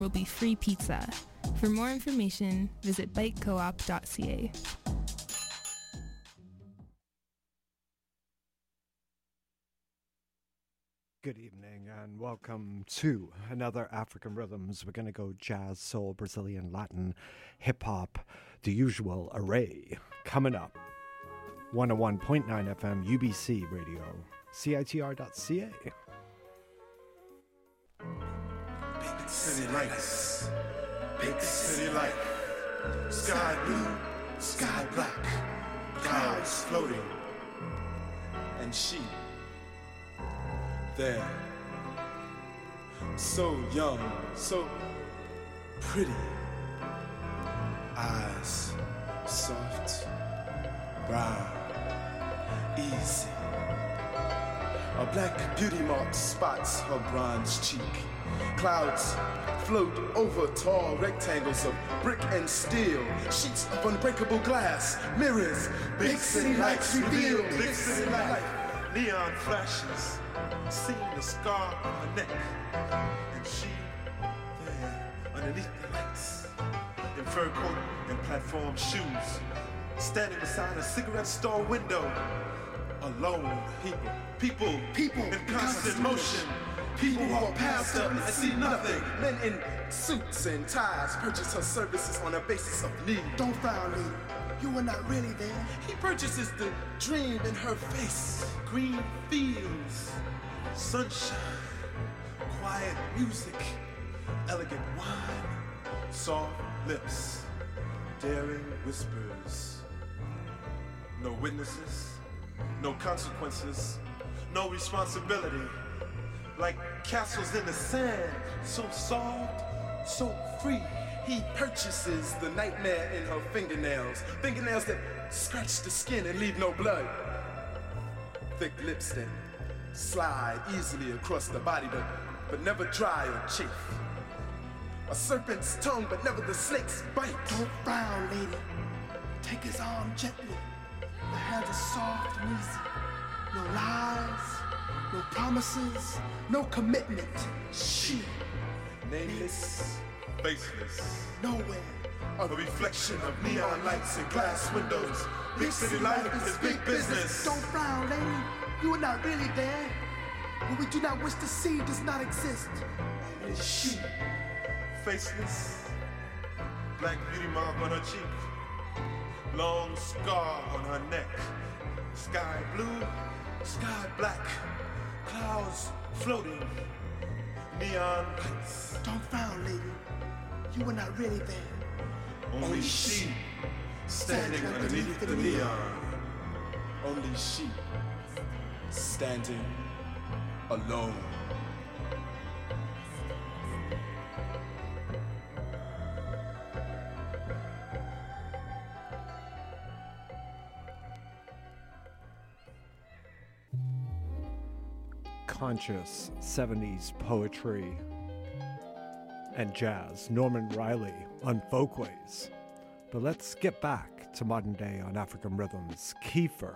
will be free pizza. For more information, visit bikecoop.ca. Good evening and welcome to another African Rhythms. We're going to go jazz, soul, Brazilian, Latin, hip-hop, the usual array. Coming up, 101.9 FM, UBC Radio, CITR.ca. Big city lights, big city life, sky blue, sky black, clouds floating, and she there, so young, so pretty, eyes soft, brown, easy. A black beauty mark spots her bronze cheek. Clouds float over tall rectangles of brick and steel, sheets of unbreakable glass, mirrors, big city lights reveal, big city life, neon flashes. Seeing the scar on her neck, and she there underneath the lights, in fur coat and platform shoes, standing beside a cigarette store window, alone. People in constant motion. People walk past her and see nothing. Men in suits and ties purchase her services on a basis of need. Don't frown, lady. You are not really there. He purchases the dream in her face. Green fields, sunshine, quiet music, elegant wine, soft lips, daring whispers. No witnesses, no consequences, no responsibility. Like castles in the sand, so soft, so free. He purchases the nightmare in her fingernails, fingernails that scratch the skin and leave no blood. Thick lips that slide easily across the body, but never dry or chafe. A serpent's tongue, but never the snake's bite. Don't frown, lady. Take his arm gently. The hands are soft and easy. No lies, no promises, no commitment. She, nameless, faceless, nowhere. A reflection of neon lights and glass windows. Big city life is big business. Don't frown, lady. You are not really there. What we do not wish to see does not exist. And it's she, faceless, black beauty mark on her cheek, long scar on her neck, sky blue, sky black, clouds floating, neon lights. Don't frown, lady. You are not really there. Only she, standing underneath the neon. Only she, standing alone. Conscious 70s poetry and jazz, Norman Riley on Folkways. But let's get back to modern day on African Rhythms. Kiefer.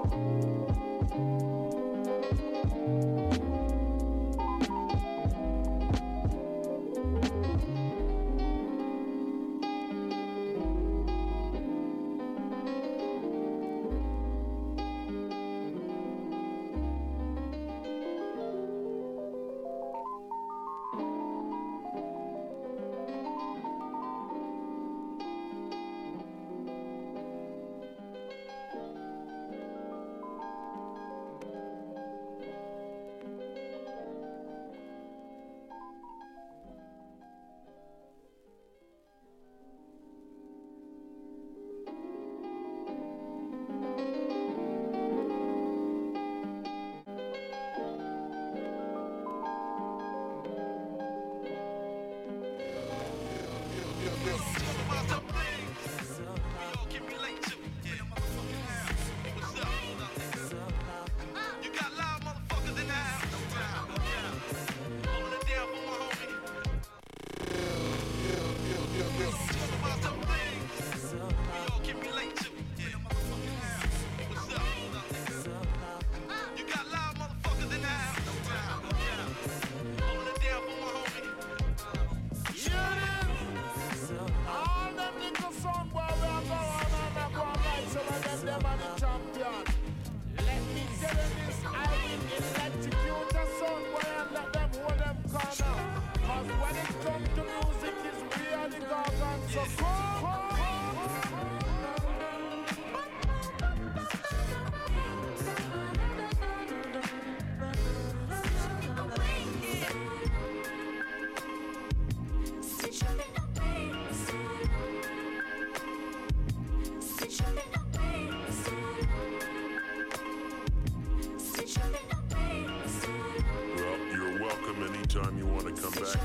anytime you want to come back.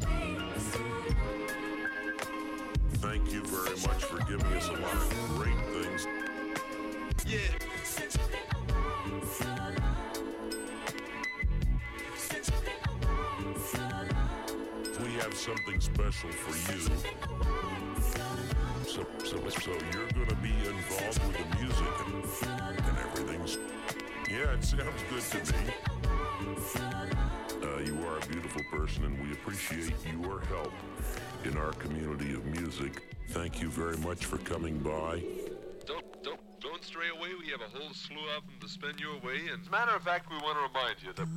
Thank you very much for giving us a lot of great things. Yeah. We have something special for you. So you're going to be involved with the music and everything's... Yeah, it sounds good to me. You are a beautiful person, and we appreciate your help in our community of music. Thank you very much for coming by. Don't stray away. We have a whole slew of them to spin your way. And as a matter of fact, we want to remind you that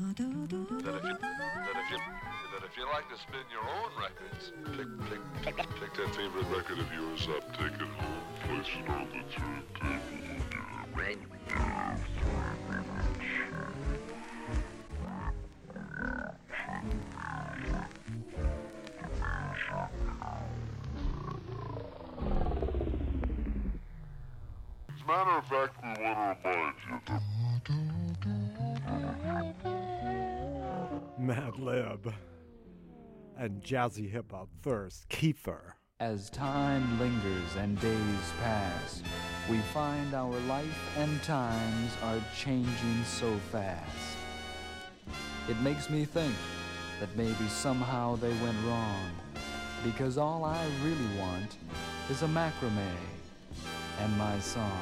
if you like to spin your own records, pick that favorite record of yours up, take it home, place it on the turntable, get it right. As a matter of fact, we want to remind you that Mad Lib and jazzy hip-hop first, Kiefer. As time lingers and days pass, we find our life and times are changing so fast. It makes me think that maybe somehow they went wrong, because all I really want is a macrame and my song.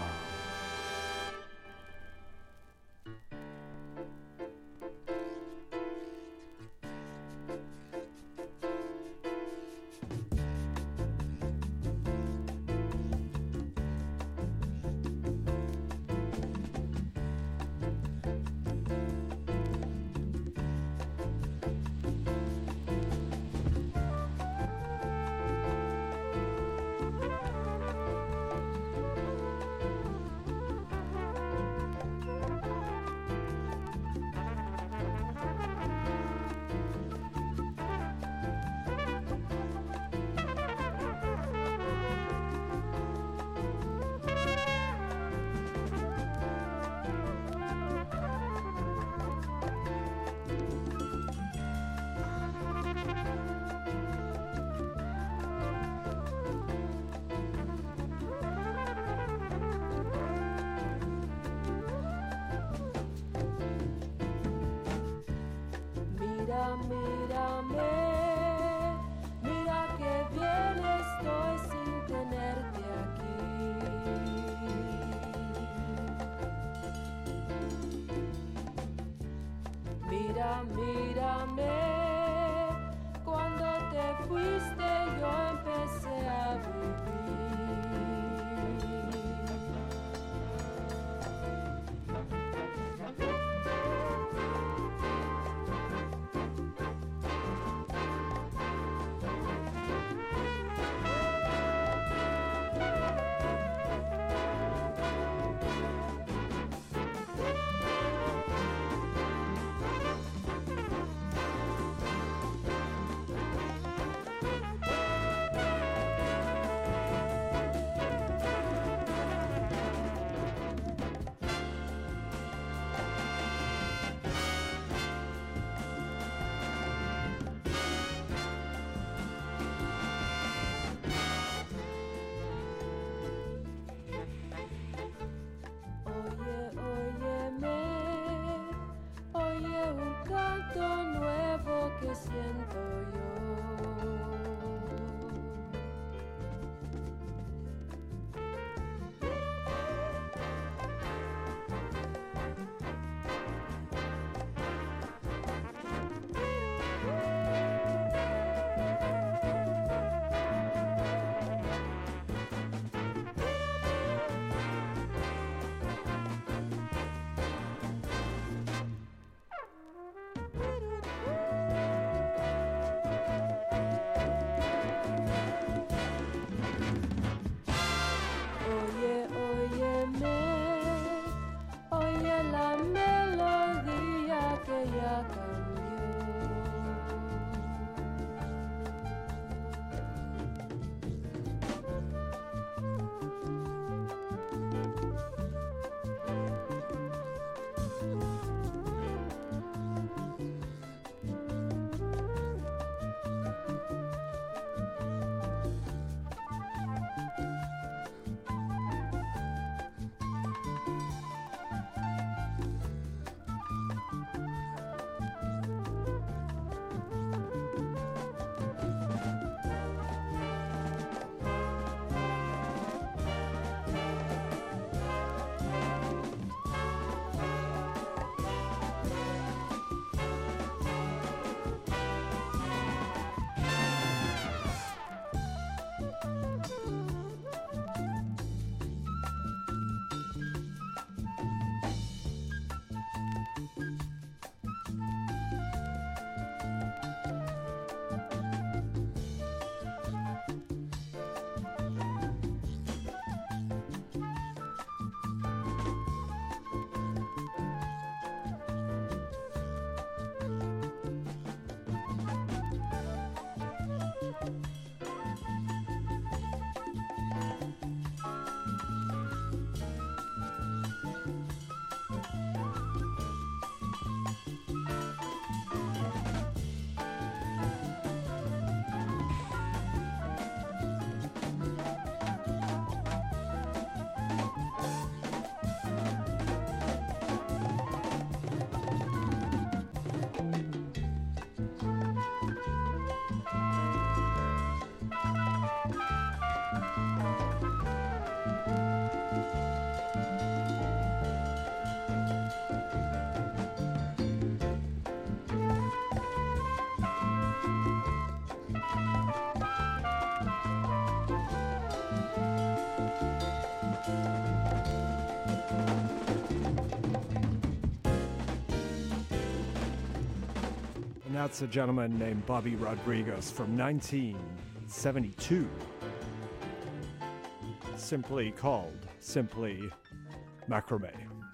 mira, mírame. Cuando te fuiste yo empecé a vivir. Que siento yo. That's a gentleman named Bobby Rodriguez from 1972. Simply Macrame.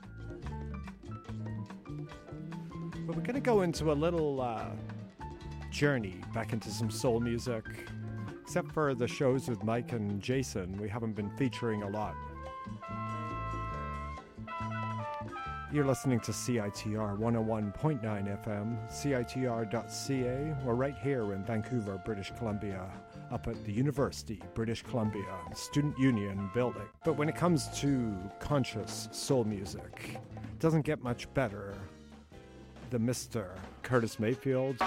But we're going to go into a little journey back into some soul music. Except for the shows with Mike and Jason, we haven't been featuring a lot. You're listening to CITR 101.9 FM, CITR.ca. We're right here in Vancouver, British Columbia, up at the University, British Columbia, Student Union building. But when it comes to conscious soul music, it doesn't get much better than Mr. Curtis Mayfield.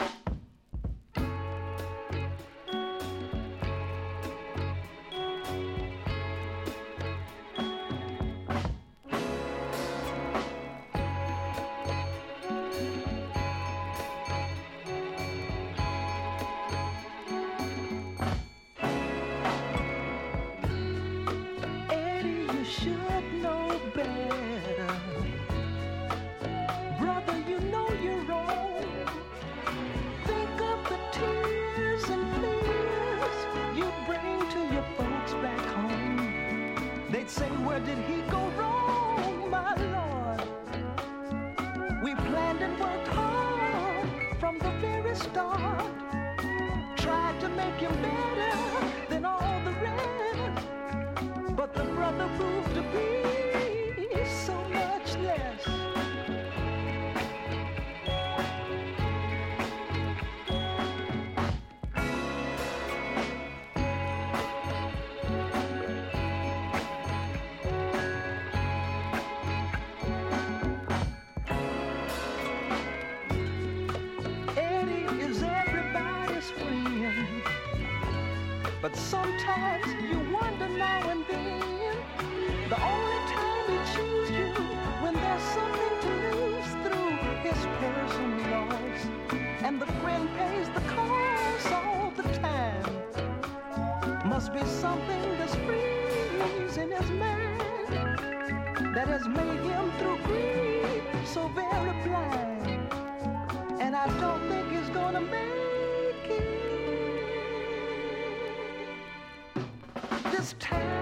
better. Brother, you know you're wrong. Think of the tears and fears you bring to your folks back home. They'd say, where did he go wrong, my Lord? We planned and worked hard from the very start. Tried to make him better than all the rest. But the brother proved to be so much less. But sometimes you wonder now and then, the only time he chooses you when there's something to lose through his personal loss, and the friend pays the cost all the time. Must be something that's freezing his mind that has made him through grief so very blind, and I don't think he's gonna make it this time.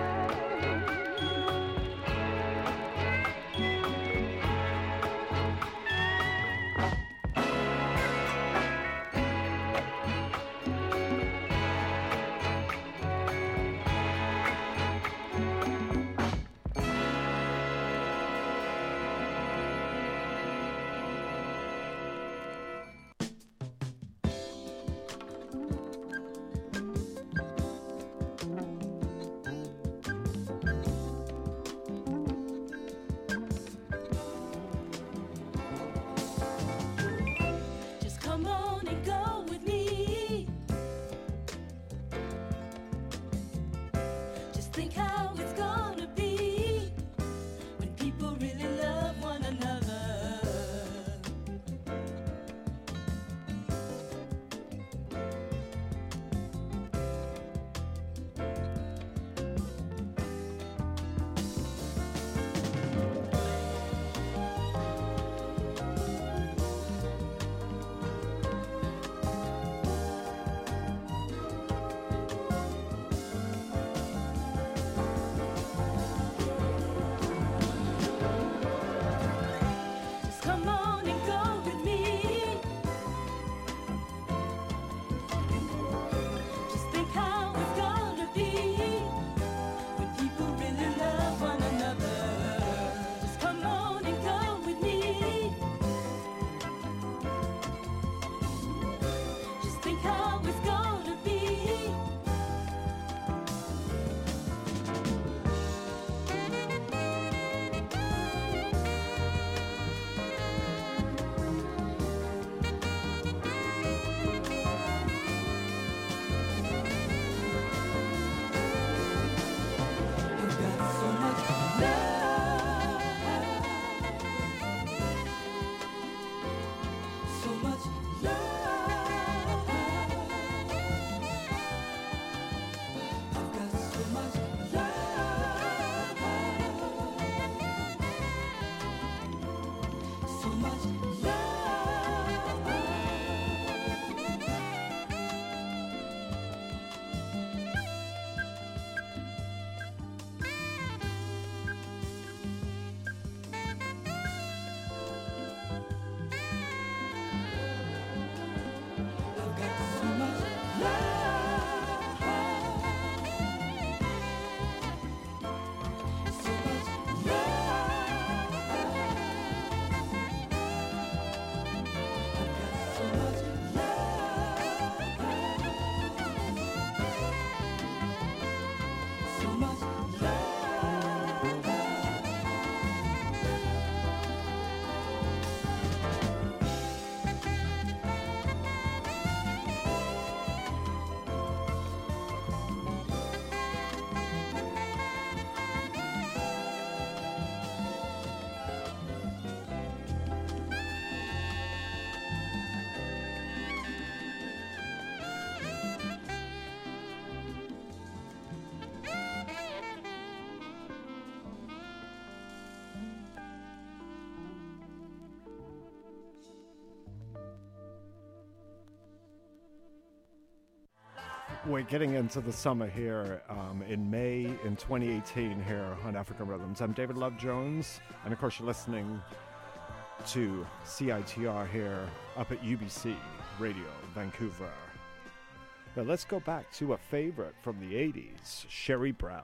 We're getting into the summer here in May in 2018 here on African Rhythms. I'm David Love Jones, and of course you're listening to CITR here up at UBC Radio, Vancouver. Now let's go back to a favorite from the 80s, Sherry Brown.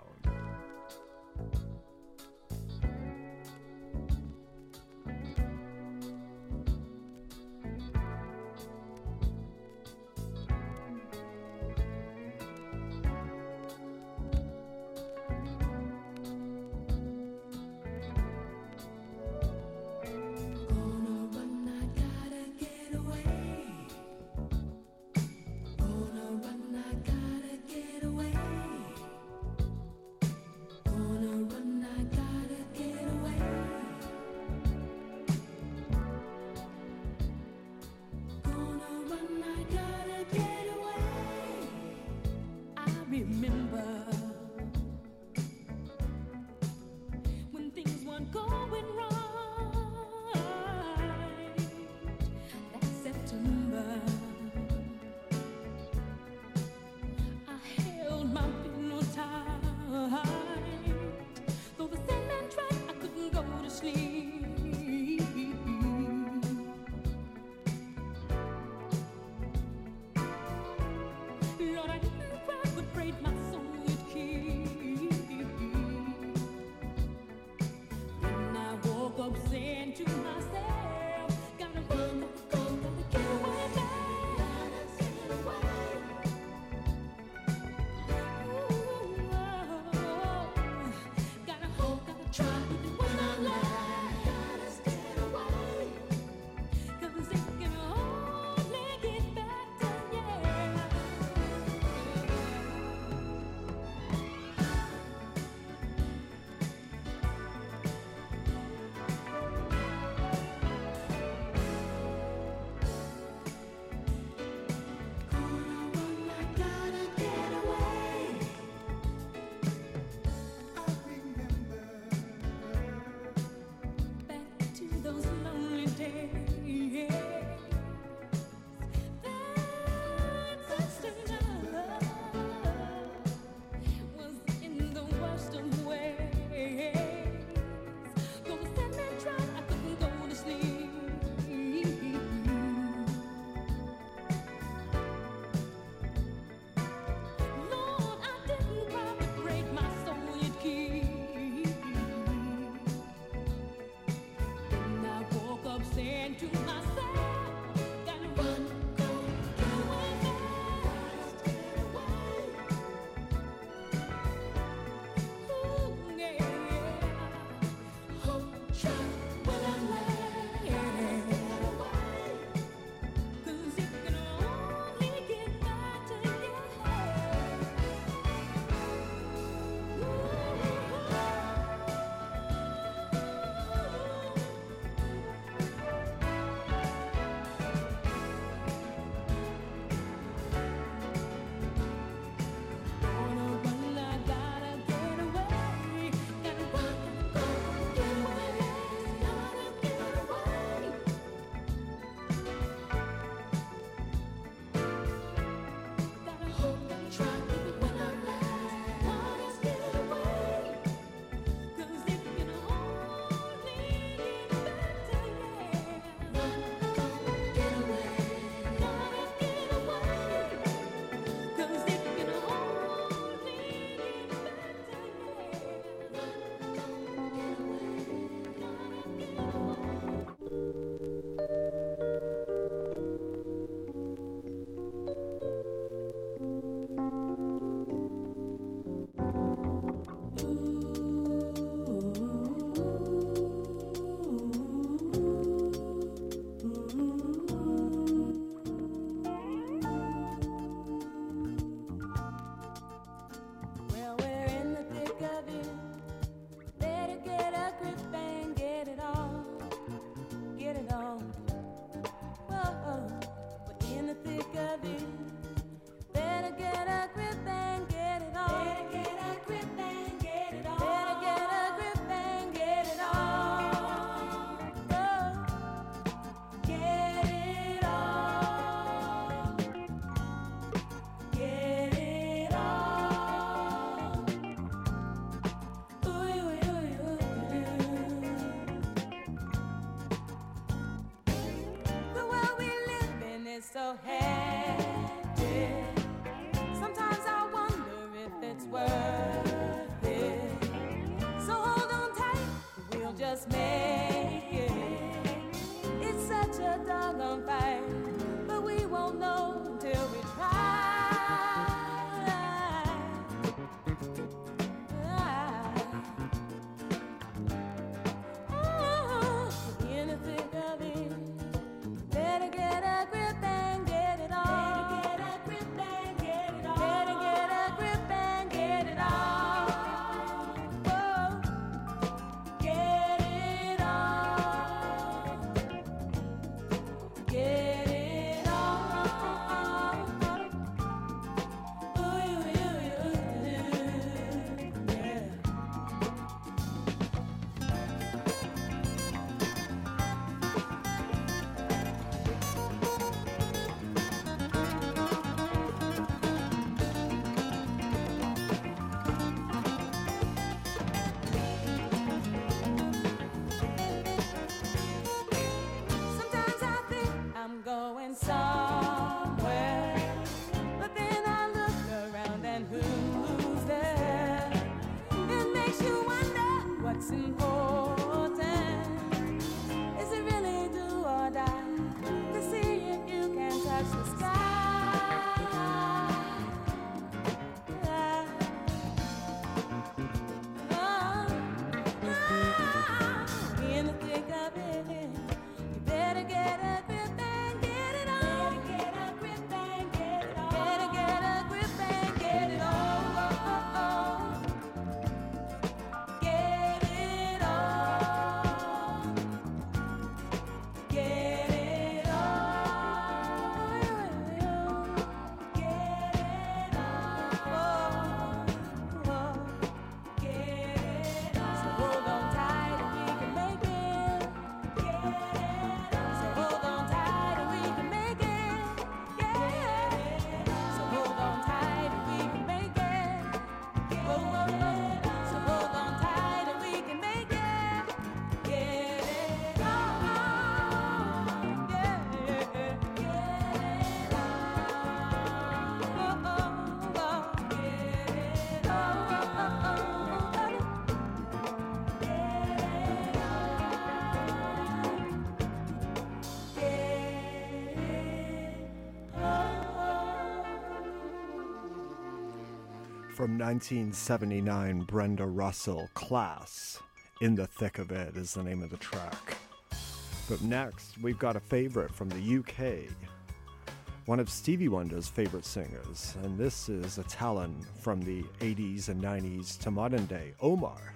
From 1979, Brenda Russell, Class. In the Thick of It is the name of the track. But next, we've got a favorite from the UK. One of Stevie Wonder's favorite singers. And this is a talent from the 80s and 90s to modern day, Omar.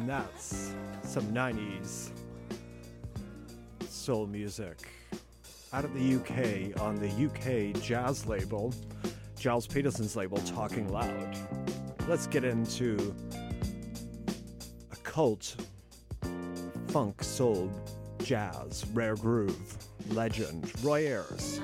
And that's some 90s soul music out of the UK on the UK jazz label, Giles Peterson's label, Talking Loud. Let's get into a cult funk soul jazz rare groove legend, Roy Ayers.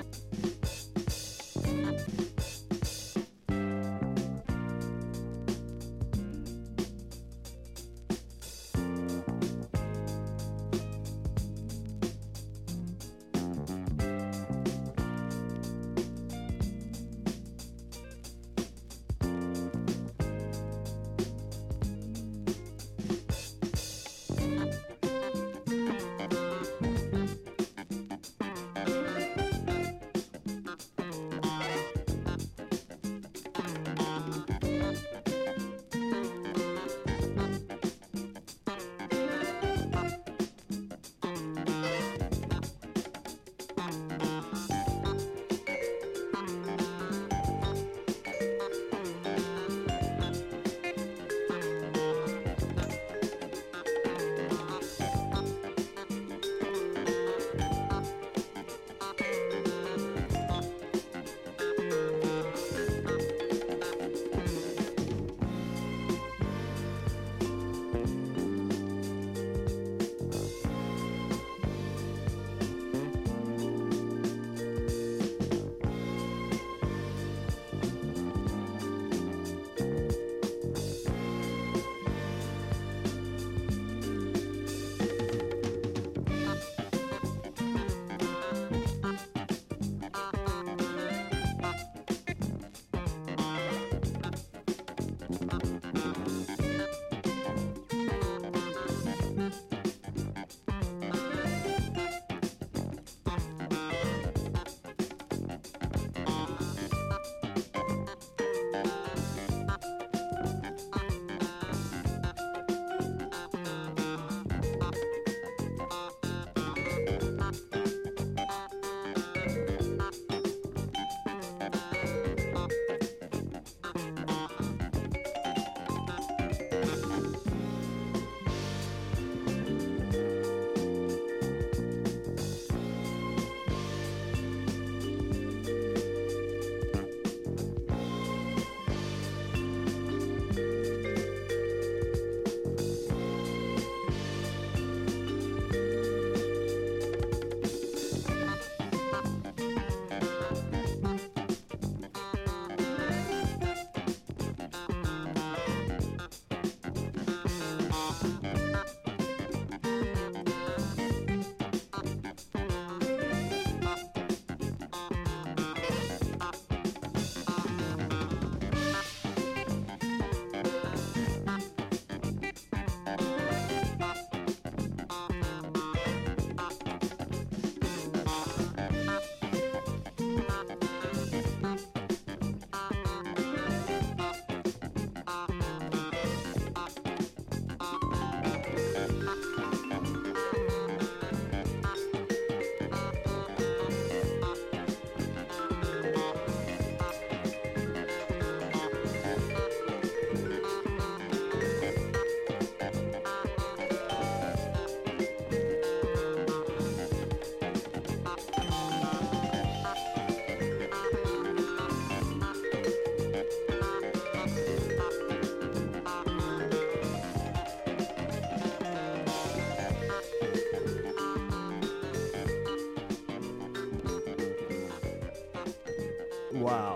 Wow.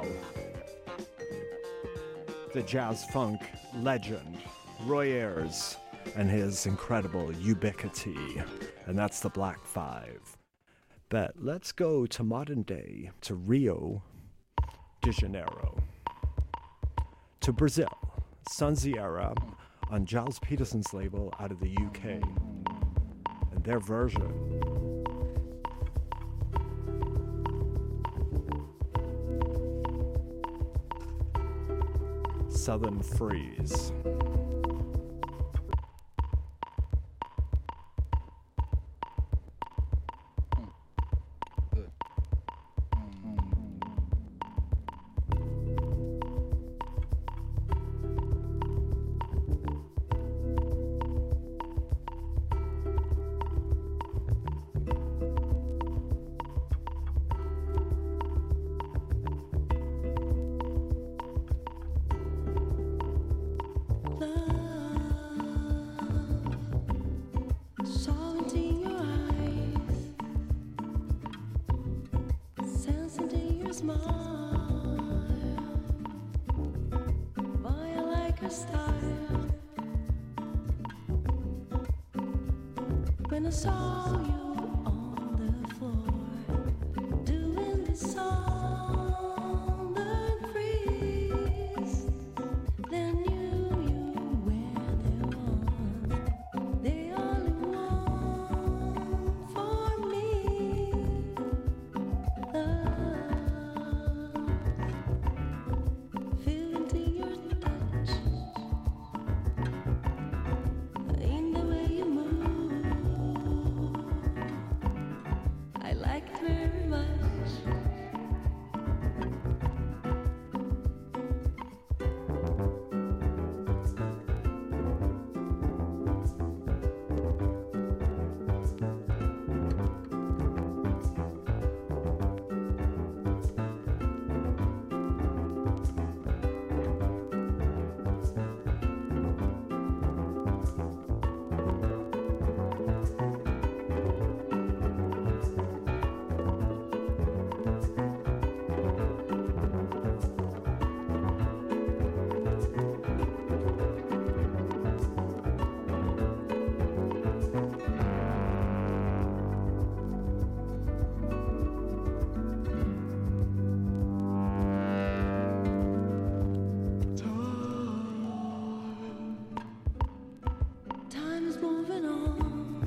The jazz funk legend, Roy Ayers, and his incredible ubiquity. And that's the Black Five. But let's go to modern day, to Rio de Janeiro, to Brazil, Sunziera on Giles Peterson's label out of the UK, and their version. Southern Freeze. style. When I saw you on the floor, doing the southern freeze, then knew you were the one, the only one for me. Love, feel into your touch, in the way you move. I like it very much. Time is moving on.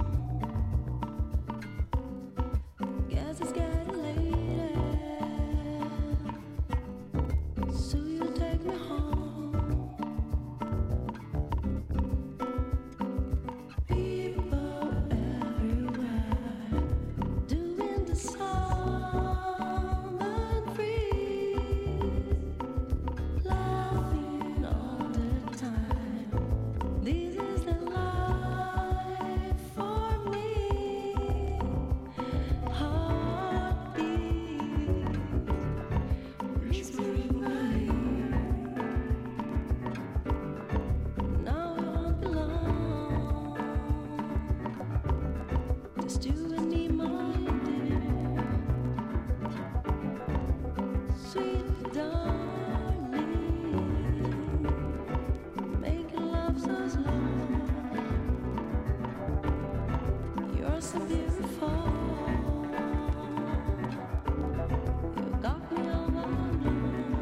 Guess it's getting later. So you take me home. People everywhere doing the southern freeze, laughing all the time. This is the life for me. Heartbeat, whispering right. Now I won't belong. Just you and me, my dear. Sweet darling, making love so slow. You're so beautiful. You got me overblown.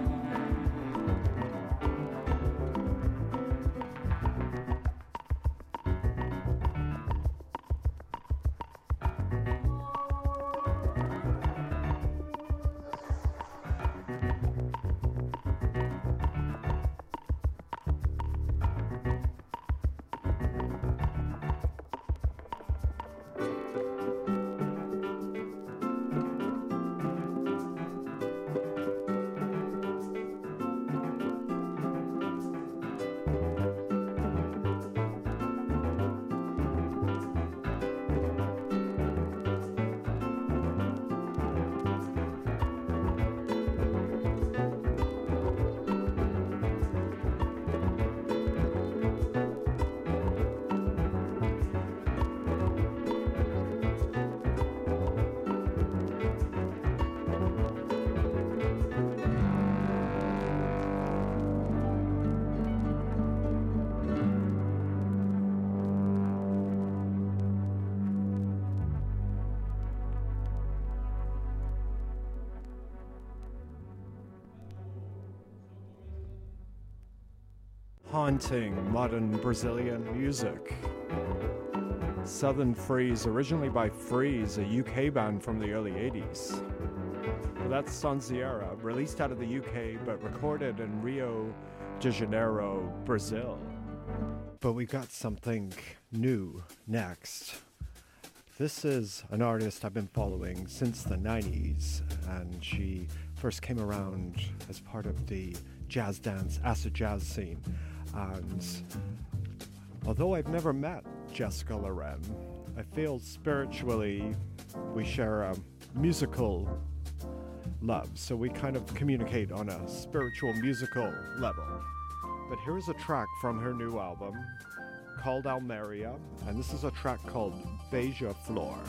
Haunting modern Brazilian music. Southern Freeze, originally by Freeze, a UK band from the early 80s. Well, that's Sonzeira, released out of the UK but recorded in Rio de Janeiro, Brazil. But we got something new next. This is an artist I've been following since the 90s, and she first came around as part of the jazz dance, acid jazz scene. And although I've never met Jessica Loren, I feel spiritually we share a musical love, so we kind of communicate on a spiritual musical level. But here's a track from her new album called Almeria, and this is a track called Beija Flor.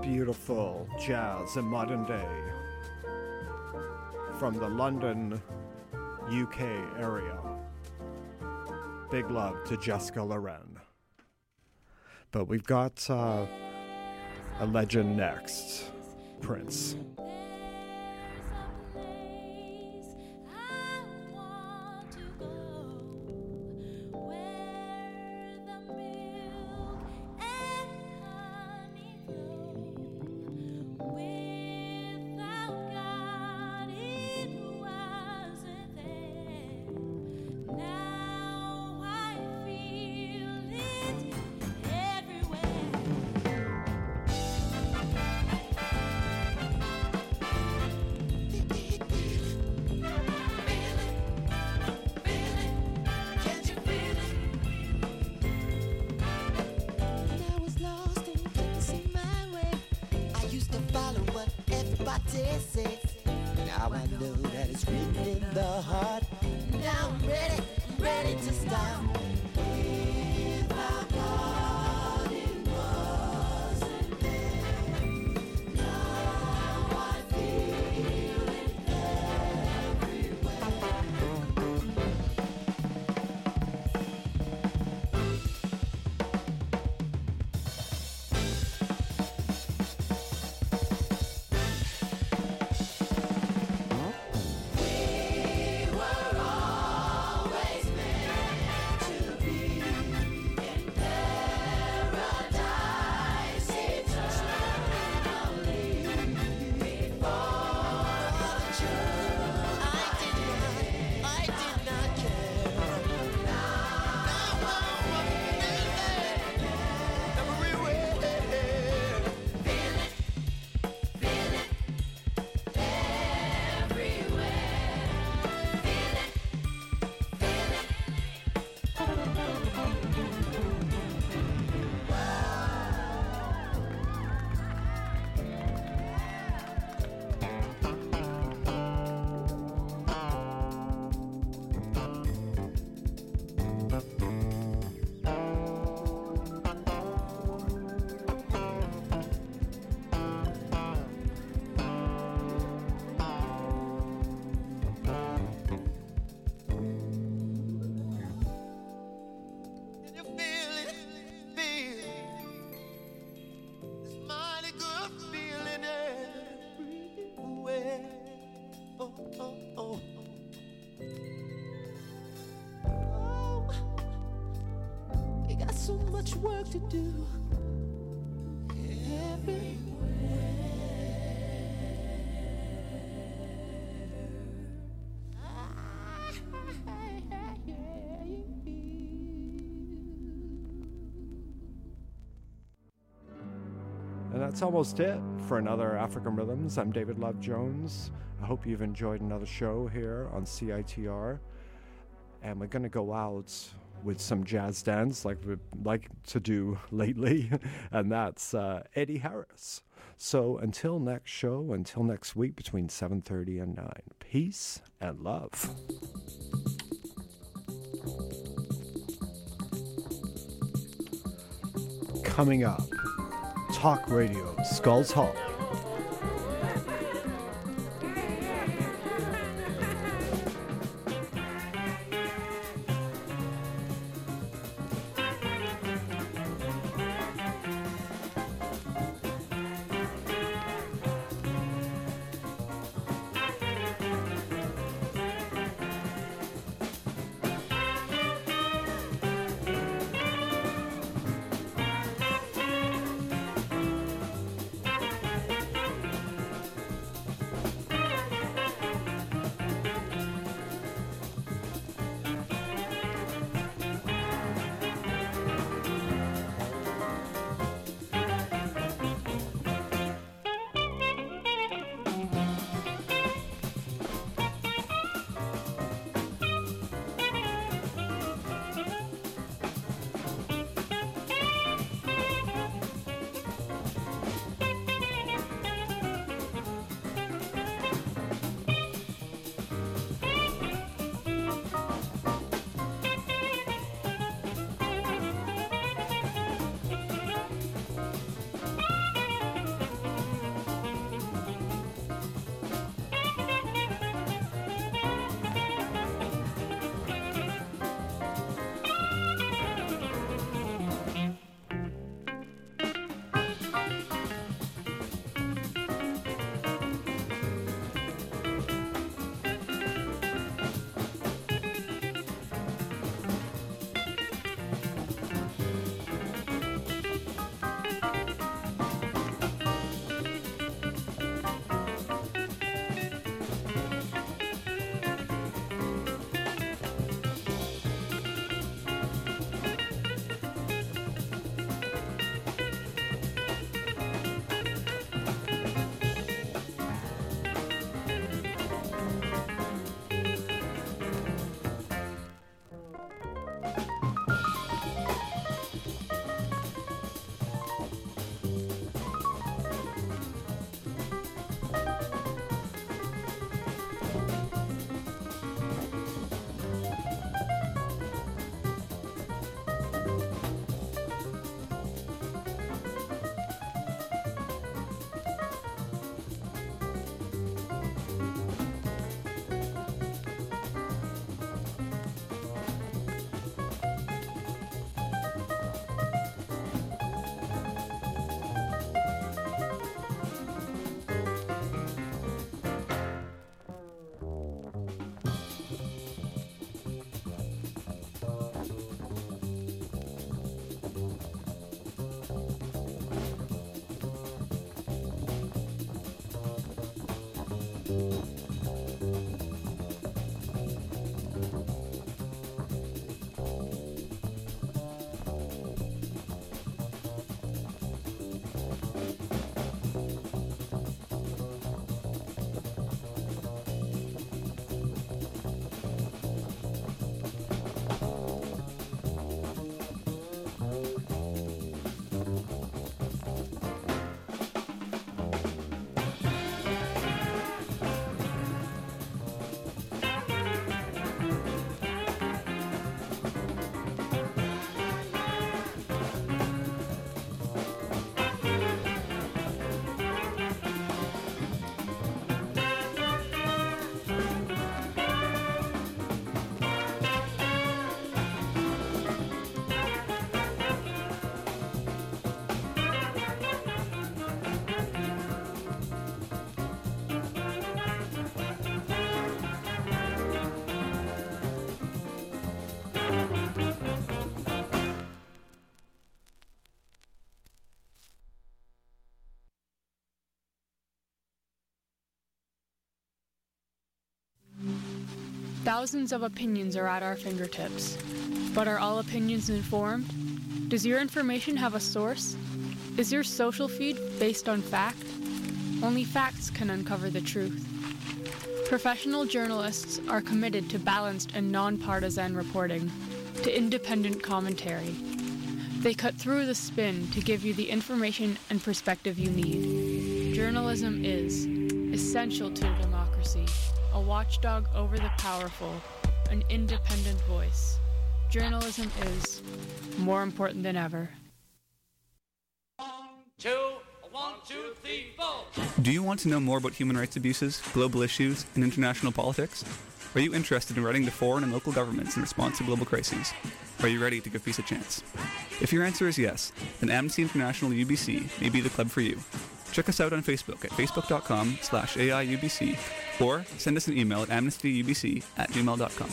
Beautiful jazz in modern day from the London, UK area. Big love to Jessica Loren. But we've got a legend next, Prince. Now I know that it's written in the heart. Now I'm ready to start. Without God, it wasn't there. Now I feel it so much work to do And that's almost it for another African Rhythms. I'm David Love Jones. I hope you've enjoyed another show here on CITR. And we're going to go out with some jazz dance like we like to do lately. And that's Eddie Harris. So until next show, until next week between 7:30 and 9. Peace and love. Coming up, Talk Radio, Skulls Hall. Thousands of opinions are at our fingertips. But are all opinions informed? Does your information have a source? Is your social feed based on fact? Only facts can uncover the truth. Professional journalists are committed to balanced and nonpartisan reporting, to independent commentary. They cut through the spin to give you the information and perspective you need. Journalism is essential to democracy, a watchdog over the powerful, an independent voice. Journalism is more important than ever. 1, 2, 3, 4. Do you want to know more about human rights abuses, global issues, and international politics? Are you interested in writing to foreign and local governments in response to global crises? Are you ready to give peace a chance? If your answer is yes, then Amnesty International UBC may be the club for you. Check us out on Facebook at facebook.com/AIUBC or send us an email at amnestyubc@gmail.com.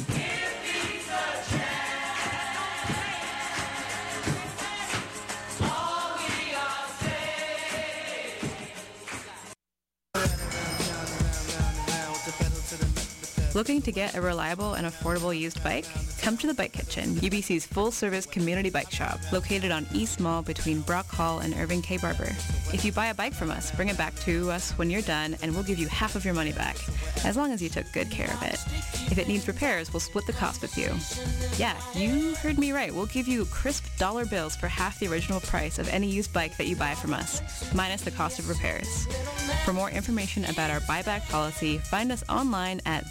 Looking to get a reliable and affordable used bike? Come to the Bike Kitchen, UBC's full-service community bike shop, located on East Mall between Brock Hall and Irving K. Barber. If you buy a bike from us, bring it back to us when you're done, and we'll give you half of your money back, as long as you took good care of it. If it needs repairs, we'll split the cost with you. Yeah, you heard me right. We'll give you crisp dollar bills for half the original price of any used bike that you buy from us, minus the cost of repairs. For more information about our buyback policy, find us online at